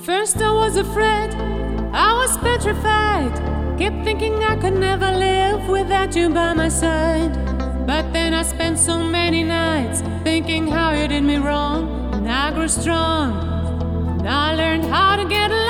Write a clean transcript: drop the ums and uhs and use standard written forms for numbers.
First I was afraid, I was petrified. Kept thinking I could never live without you by my side. But then I spent so many nights thinking how you did me wrong. And I grew strong, and I learned how to get along.